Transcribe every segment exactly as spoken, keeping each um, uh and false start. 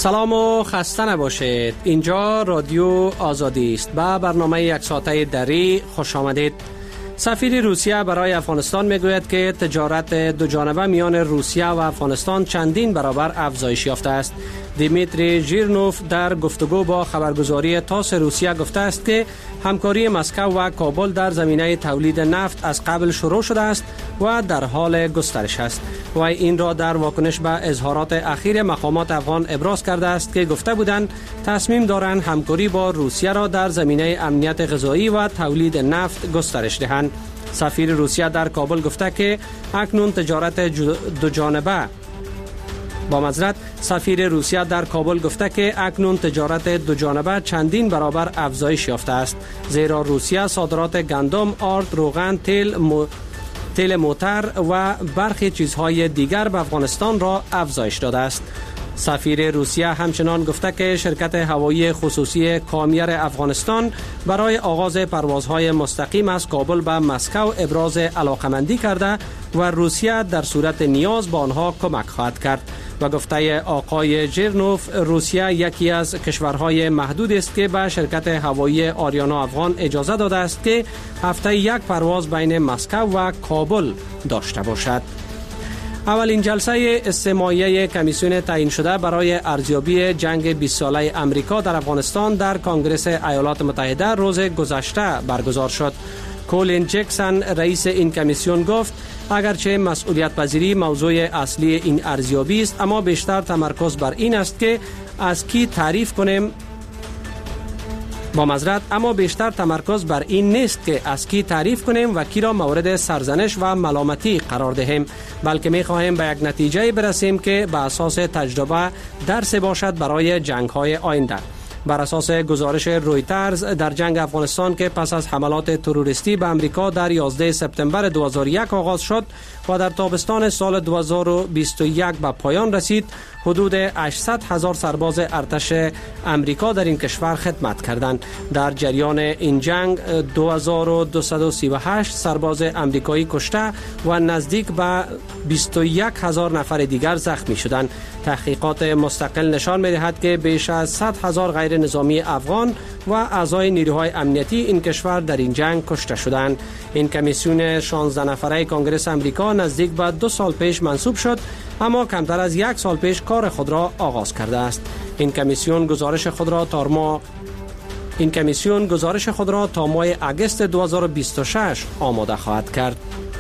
سلام و خسته نباشید. اینجا رادیو آزادی است. با برنامه یک ساعته دری خوش آمدید. سفیر روسیه برای افغانستان میگوید که تجارت دو جانبه میان روسیه و افغانستان چندین برابر افزایش یافته است. دیمیتری ژیرنوف در گفتگو با خبرگزاری تاس روسیه گفته است که همکاری مسکو و کابل در زمینه تولید نفت از قبل شروع شده است و در حال گسترش است. و این را در واکنش به اظهارات اخیر مقامات افغان ابراز کرده است که گفته بودند تصمیم دارند همکاری با روسیه را در زمینه امنیت غذایی و تولید نفت گسترش دهند. سفیر روسیه در کابل گفته که اکنون تجارت دو جانبه با معذرت سفیر روسیه در کابل گفته که اکنون تجارت دو جانبه چندین برابر افزایش یافته است، زیرا روسیه صادرات گندم، آرد، روغن، تیل، مو... تیل موتر و برخی چیزهای دیگر به افغانستان را افزایش داده است. سفیر روسیه همچنان گفته که شرکت هوایی خصوصی کامیر افغانستان برای آغاز پروازهای مستقیم از کابل به مسکو ابراز علاقمندی کرده و روسیه در صورت نیاز با آنها کمک خواهد کرد. و گفته آقای ژیرنوف، روسیه یکی از کشورهای محدود است که به شرکت هوایی آریانا افغان اجازه داده است که هفته یک پرواز بین مسکو و کابل داشته باشد. اولین جلسه استماعیه کمیسیون تعیین شده برای ارزیابی جنگ بیست ساله امریکا در افغانستان در کنگره ایالات متحده روز گذشته برگزار شد. کولین جکسن رئیس این کمیسیون گفت اگرچه مسئولیت پذیری موضوع اصلی این ارزیابی است، اما بیشتر تمرکز بر این است که از کی تعریف کنیم با معذرت اما بیشتر تمرکز بر این نیست که از کی تعریف کنیم و کی را مورد سرزنش و ملامتی قرار دهیم، بلکه می خواهیم به یک نتیجه برسیم که به اساس تجربه درس باشد برای جنگ‌های آینده. بر اساس گزارش رویترز، در جنگ افغانستان که پس از حملات تروریستی به امریکا در یازده سپتامبر دو هزار و یک آغاز شد و در تابستان سال دو هزار و بیست و یک به پایان رسید، حدود هشتصد هزار سرباز ارتش امریکا در این کشور خدمت کردند. در جریان این جنگ دو هزار و دویست و سی و هشت سرباز امریکایی کشته و نزدیک به بیست و یک هزار نفر دیگر زخمی شدند. تحقیقات مستقل نشان می‌دهد که بیش از صد هزار غیر نظامی افغان و اعضای نیروهای امنیتی این کشور در این جنگ کشته شدند. این کمیسیون شانزده نفره کنگره امریکا نزدیک به دو سال پیش منصوب شد، اما کمتر از یک سال پیش کار خود را آغاز کرده است. این کمیسیون گزارش خود را تا ماه این کمیسیون گزارش خود را تا ماه اگست دو هزار و بیست و شش آماده خواهد کرد.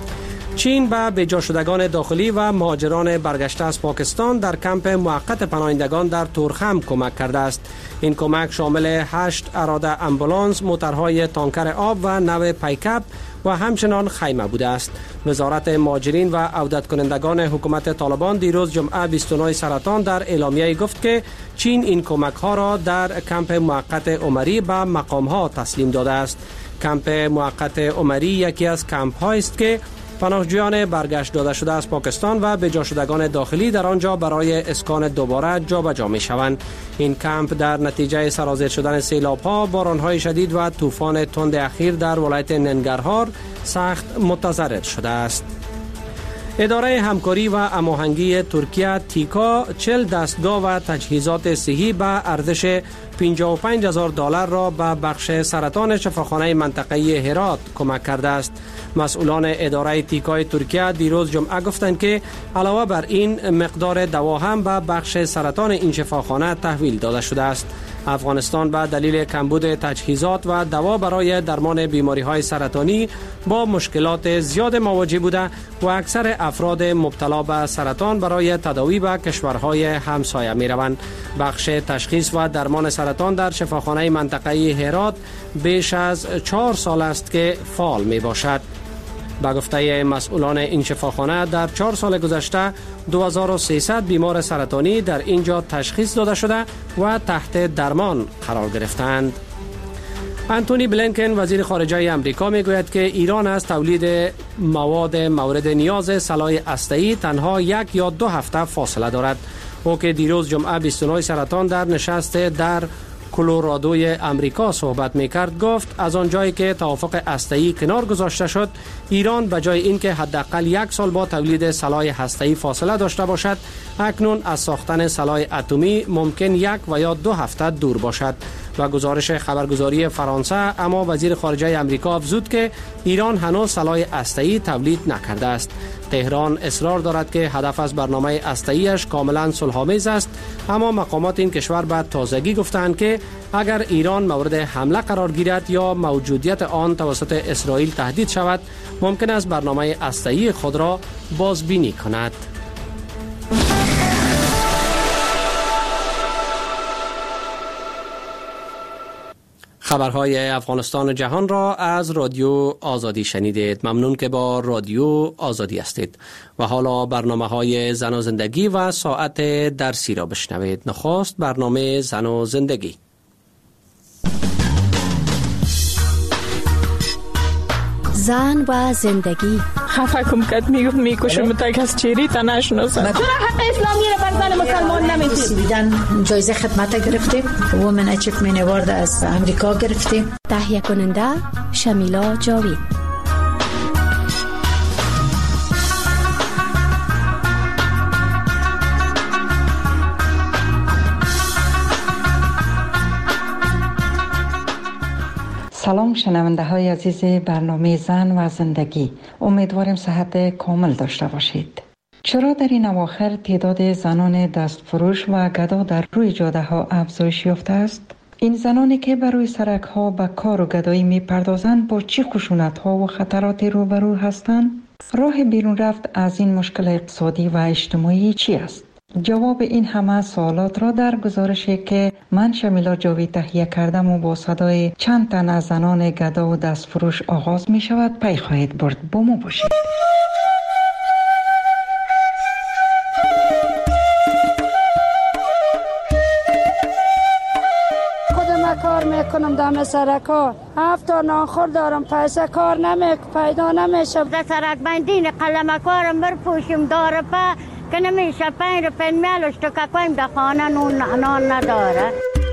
چین به بجا شدگان داخلی و مهاجران برگشته از پاکستان در کمپ موقت پناهندگان در تورخم کمک کرده است. این کمک شامل هشت اراده امبولانس، موترهای تانکر آب و نو پیکاپ و همچنان خیمه بوده است. وزارت مهاجرین و عودت کنندگان حکومت طالبان دیروز جمعه بیست و نه سرطان در اعلامیه گفت که چین این کمک ها را در کمپ موقت عمری به مقام ها تسلیم داده است. کمپ موقت عمری یکی از کمپ هایی است که پناهجویان برگشت داده شده از پاکستان و بجا شدگان داخلی در آنجا برای اسکان دوباره جابجا می شوند. این کمپ در نتیجه سرازیر شدن سیلاب‌ها، باران‌های شدید و طوفان تند اخیر در ولایت ننگرهار سخت متضرر شده است. اداره همکاری و هماهنگی ترکیه تیکا چهل دستگاه و تجهیزات صحی به ارزش پنجاه و پنج هزار دلار را به بخش سرطان شفاخانه منطقه هرات کمک کرده است. مسئولان اداره تیکای ترکیه دیروز جمعه گفتند که علاوه بر این مقدار دوا هم به بخش سرطان این شفاخانه تحویل داده شده است. افغانستان به دلیل کمبود تجهیزات و دوا برای درمان بیماری‌های سرطانی با مشکلات زیاد مواجه بوده و اکثر افراد مبتلا به سرطان برای تداوی به کشورهای همسایه می‌روند. بخش تشخیص و درمان سرطان در شفاخانه منطقه هرات بیش از چهار سال است که فعال میباشد. با گفته مسئولان این شفاخانه در چهار سال گذشته دو هزار و سیصد بیمار سرطانی در اینجا تشخیص داده شده و تحت درمان قرار گرفتند. انتونی بلینکن وزیر خارجه امریکا میگوید که ایران از تولید مواد مورد نیاز سلاح هسته‌ای تنها یک یا دو هفته فاصله دارد. او که دیروز جمعه بیست و نه سرطان در نشست در کلرادوی امریکا صحبت میکرد گفت از آنجایی که توافق هسته‌ای کنار گذاشته شد، ایران به جای اینکه حداقل یک سال با تولید سلاح هسته‌ای فاصله داشته باشد، اکنون از ساختن سلاح اتمی ممکن یک و یا دو هفته دور باشد. و گزارش خبرگزاری فرانسه اما وزیر خارجه امریکا افزود که ایران هنوز سلاح هسته‌ای تولید نکرده است. تهران اصرار دارد که هدف از برنامه هسته‌ایش کاملا صلح‌آمیز است، اما مقامات این کشور به تازگی گفتند که اگر ایران مورد حمله قرار گیرد یا موجودیت آن توسط اسرائیل تهدید شود، ممکن است برنامه هسته‌ای خود را بازبینی کند. خبرهای افغانستان و جهان را از رادیو آزادی شنیدید. ممنون که با رادیو آزادی هستید. و حالا برنامه های زن و زندگی و ساعت درسی را بشنوید. نخست برنامه زن و زندگی. زن و زندگی. خفه کم کد میگفت میکشم تا کس چیری تا نشناسم. چرا حق اسلامی رو بر زن مسلمان نمیدید؟ دیدن جایزه خدمت گرفتیم، وومن اچیومنت اوارد از امریکا گرفتیم. تهیه کننده شمیلا جاوید. سلام شنونده های عزیز برنامه زن و زندگی، امیدوارم صحت کامل داشته باشید. چرا در این اواخر تعداد زنان دستفروش و گدا در روی جاده ها افزایش یافته است؟ این زنانی که بر روی سرک ها به کار و گدایی می پردازند با چه خشونت ها و خطراتی روبرو هستند؟ راه بیرون رفت از این مشکل اقتصادی و اجتماعی چی است؟ جواب این همه سوالات را در گزارشی که من شمیلا جاوید تهیه کردم و با صدای چند تن از زنان گدا و دستفروش آغاز می شود پی خواهید برد. با ما باشید. خودم کار میکنم دم سرکا، هفت تا ناخور دارم، پیسه کار نمیک پیدا نمیشه. در سرک بندین قلم کارم برپوشم داره پا که نمیشه پنج رو پنج میلوش تو که کنیم در خانه نون نان نداره.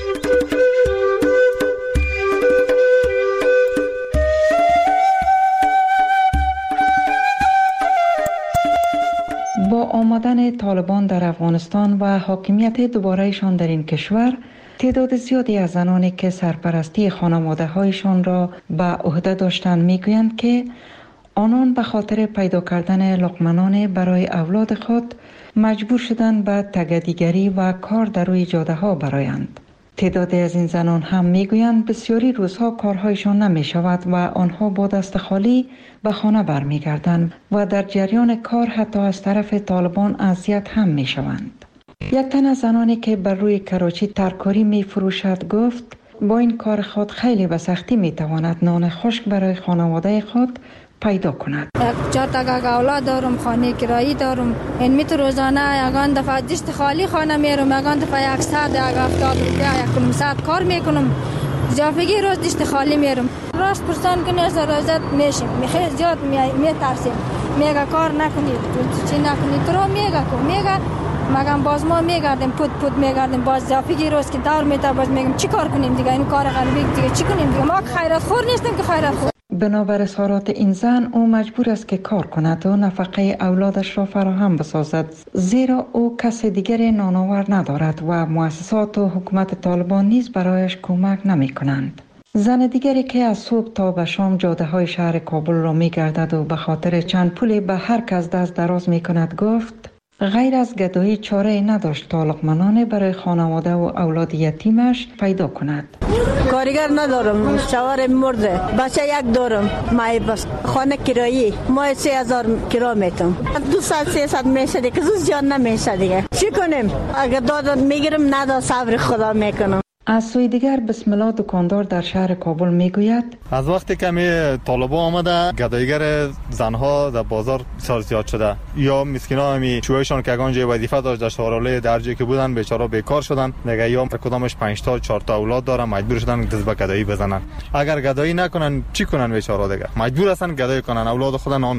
با آمدن طالبان در افغانستان و حاکمیت دوبارهشان در این کشور، تعداد زیادی از زنانی که سرپرستی خانواده هایشان را به عهده داشتند میگویند که آنان به خاطر پیدا کردن لقمه‌نان برای اولاد خود مجبور شدند به تگدیگری و کار در روی جاده ها برآیند. تعدادی از این زنان هم میگویند بسیاری روزها کارهایشان نمی شود و آنها با دست خالی به خانه برمیگردند و در جریان کار حتی از طرف طالبان اذیت هم می شوند. یک تن از زنانی که بر روی کراچی ترکاری می فروشد گفت با این کار خود خیلی به سختی می تواند نان خشک برای خانواده خود پیدا کند. یک چهار تا اولاد دارم، خانه کرایی دارم، این میت روزانه یگان دفعه دست خالی خانه میرم، یگان دفعه یک صد یک هفتاد روپیه یک نهصد کار میکنم، زیافگی روز دست خالی میرم. راست پرسان کنی از روزت میشیم، میخوای زیاد میترسیم، میگه کار نکنید، چی نکنید، تو رو میگه کن، میگه مگم باز ما میگردیم پود پود میگردیم، باز زیافگی روز که دور میتا باز میگم چی کار کنیم دیگه، این کار غریبی دیگه چی کنیم دیگه، ما خیرات خور نیستیم که خیرات خور. بنابر اظهارات این زن او مجبور است که کار کند و نفقه اولادش را فراهم بسازد، زیرا او کس دیگر نانآور ندارد و مؤسسات و حکومت طالبان نیز برایش کمک نمی کنند. زن دیگری که از صبح تا به شام جاده های شهر کابل را می گردد و به خاطر چند پولی به هر کس دست دراز می کند گفت غیر از گدایی چاره نداشت تا لقمه‌نان برای خانواده و اولاد یتیمش پیدا کند. کارگر ندارم، شوهر مرده، بچه یک دارم، مای بس خانه کرایی مای سه هزار کرا میتم، دو سال سه سال میشه دیگه، زود جان نمیشه دیگه، چی کنیم؟ اگر داد میگیرم ندا صبر خدا میکنم. از سوی دیگر بسم الله دکاندار در شهر کابل میگوید از وقتی که می طالبان آمده گدایگر زنها در بازار بسیار زیاد شده، یا مسکینا می چویشان که اگان جای وظیفه داشت در شهرالای درجه که بودن بیچاره بیکار شدن دیگه، یا کدامش پنج تا چهار تا اولاد دارن مجبور شدن دست به گدایی بزنن. اگر گدایی نکنن چی کنن بیچاره دیگه، مجبور هستن گدایی کنن اولاد خودن نان بدن.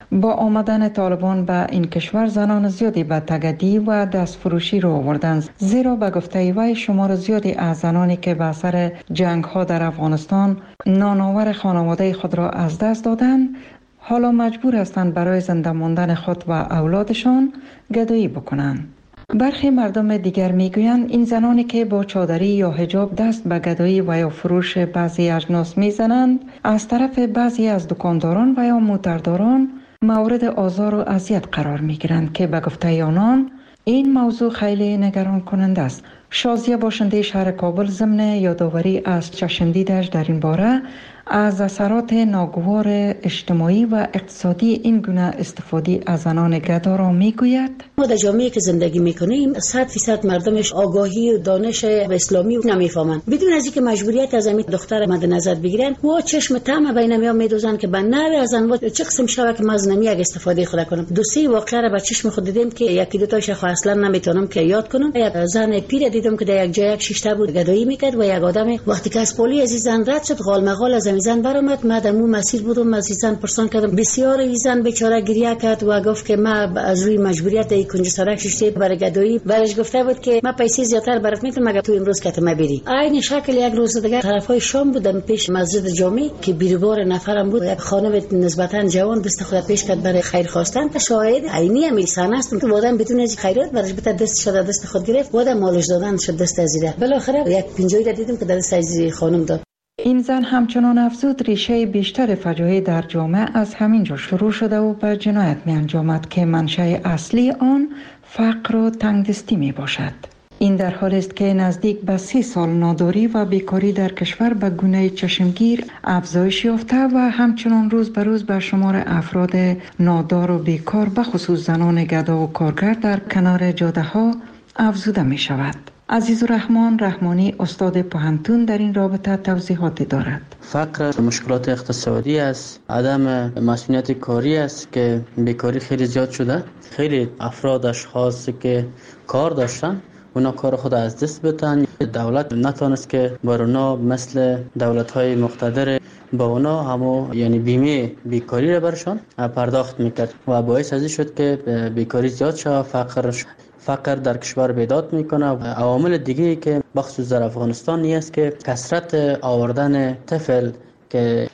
با آمدن طالبان به این کشور زنان زیادی به تگدی و دست فروشی رو آوردند، زیرا به گفته وی شمار زیادی از زنانی که به اثر جنگ ها در افغانستان نانآور خانواده خود را از دست دادند حالا مجبور هستند برای زنده ماندن خود و اولادشان گدایی بکنند. برخی مردم دیگر میگویند این زنانی که با چادری یا حجاب دست به گدایی و یا فروش بعضی اجناس میزنند از طرف بعضی از دکانداران و یا موترداران مورد آزار و اذیت قرار میگیرند که به گفته آنان این موضوع خیلی نگران کننده است. شازیه باشنده شهر کابل ضمن یادآوری از چشم دیدش در این باره از اثرات ناگوار اجتماعی و اقتصادی این گونه استفاده از زنان گدا را میگوید: ما در جامعه که زندگی میکنیم صد فیصد مردمش آگاهی و دانش اسلامی نمیفهمند. بدون از اینکه مجبوریت از همین دختر مد نظر بگیرن و چشم طمع بین میام میدوزن که به نوی از انواع چه قسم شوه که از نمی یک استفاده خود کنم. دو سه واقعه را به چشم خود دیدم که یکی دو تاش خو اصلا نمیتونم که یاد کنم. یک زن پیر دیدم که در یک جای یک شش تا بود گدایی میکرد و یک آدم وقتی که از پلی از زن رد شد غال مغال از زن برآمد. ما در اون مسیر بودم، از زن پرسان کردم. بسیار این زن بیچاره گریه کرد و گفت که ما از روی مجبوریت ای کنج سرک ششته برای گدایی برش گفته بود که ما پیسې زیاتر برات میتونم مگر تو امروز که ما بری. عین شکل یک روز دیگه طرفای شام بودم پیش مسجد جامع که بیروبار نفرم بود، یک خانم نسبتا جوان دست خود پیش کرد برای خیر خواستن. تا شاهد عینی همین صحنه است که وادم بدون از خیرات برش بت دست شد دست خود گرفت وادم مالش دادن شد دست ازیره. بالاخره یک پنجایی دیدم که دست از خانم داد. این زن همچنان افزود ریشه بیشتر فجایع در جامعه از همین جا شروع شده و به جنایت می انجامد که منشأ اصلی آن فقر و تنگدستی می باشد. این در حالی است که نزدیک به سی سال ناداری و بیکاری در کشور به گونه چشمگیر افزایش یافته و همچنان روز به روز به شمار افراد نادار و بیکار به خصوص زنان گدا و کارگر در کنار جاده ها افزوده می شود. عزیزالرحمن رحمانی استاد پوهنتون در این رابطه توضیحاتی دارد. فقر مشکلات اقتصادی است، عدم مسئولیت کاری است که بیکاری خیلی زیاد شده. خیلی افراد اشخاص که کار داشتن اونا کار خود از دست بدن. دولت نتونست که بر اونا مثل دولت‌های مقتدر با اونا همو یعنی بیمه بیکاری را برشان پرداخت میکرد و باعث ازی شد که بیکاری زیاد شد. فقر فقر در کشور بیداد میکنه. عوامل دیگه که بخصوص در افغانستان نیست که کثرت آوردن طفل که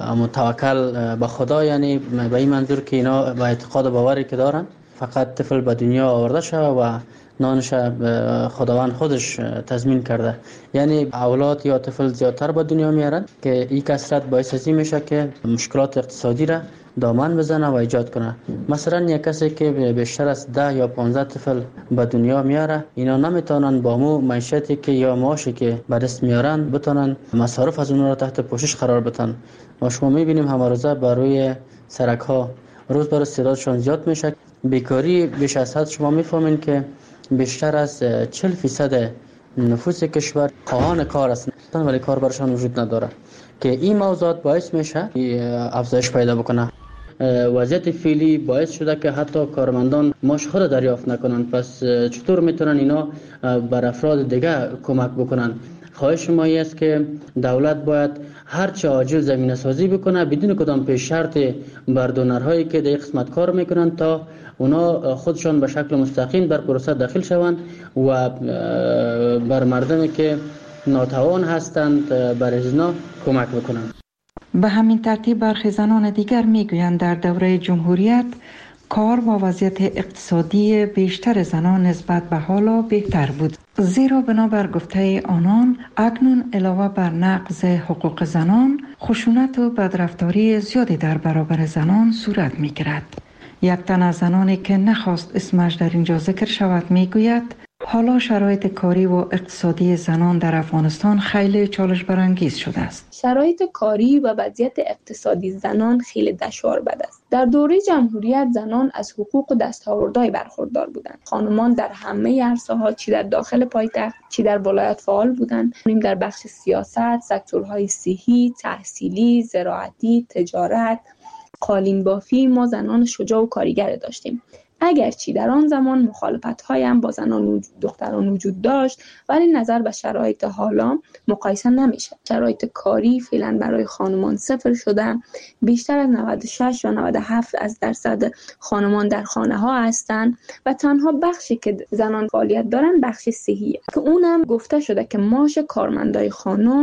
متوکل به خدا، یعنی به این منظور که اینا با اعتقاد باوری که دارن فقط طفل به دنیا آورده شده و نانش خداوند خودش تضمین کرده، یعنی اولاد یا طفل زیادتر به دنیا میارن که این کثرت باعث ازی میشه که مشکلات اقتصادی را دامن بزنه و ایجاد کنه. مثلا یک کسی که بیشتر از ده یا پانزده طفل به دنیا میاره، اینا نمیتونن با مو معیشتی که یا معاشی که به دست میارن بتونن مصارف از اونها را تحت پوشش قرار بدن. ما شما میبینیم همه روزه بر روی سرک ها روز بر روز تعدادشان زیاد میشه. بیکاری بیش از حد شما میفهمین که بیشتر از چهل فیصد نفوس کشور خواهان کار هستند ولی کار برشان وجود نداره که این موضوعات باعث میشه افزایش پیدا بکنه. وضعیت فعلی باعث شده که حتی کارمندان معاش خود دریافت نکنن. پس چطور میتونن اینا بر افراد دیگه کمک بکنن؟ خواهش ما است که دولت باید هر چه عاجل زمینه سازی بکنه بدون کدام پیش شرط بر دونرهایی که در قسمت کار میکنن تا اونا خودشان به شکل مستقیم در پروسه داخل شوند و بر مردمی که ناتوان هستند بر ازنا کمک بکنند. به همین ترتیب برخی زنان دیگر میگویند در دوره جمهوریت کار و وضعیت اقتصادی بیشتر زنان نسبت به حالا بهتر بود، زیرا بنابر گفته آنان اکنون علاوه بر نقض حقوق زنان خشونت و بدرفتاری زیادی در برابر زنان صورت میگیرد. یک تن از زنانی که نخواست اسمش در اینجا ذکر شود میگوید حالا شرایط کاری و اقتصادی زنان در افغانستان خیلی چالش برانگیز شده است. شرایط کاری و وضعیت اقتصادی زنان خیلی دشوار بد است. در دوره جمهوریت زنان از حقوق و دستاوردهای برخوردار بودند. خانمان در همه عرصه‌ها چی در داخل پایتخت چی در ولایت فعال بودند. در بخش سیاست، سکتورهای صحی، تحصیلی، زراعتی، تجارت، قالین بافی ما زنان شجاع و کارگر داشتیم. اگرچه در آن زمان مخالفت‌های هم با زنان و دختران وجود داشت، ولی نظر به شرایط حالا مقایسه نمیشه. شرایط کاری فعلا برای خانمان صفر شده. بیشتر از نود و شش یا نود و هفت از درصد خانمان در خانه ها هستند و تنها بخشی که زنان فعالیت دارن بخش صحیه که اونم گفته شده که معاش کارمندای خانم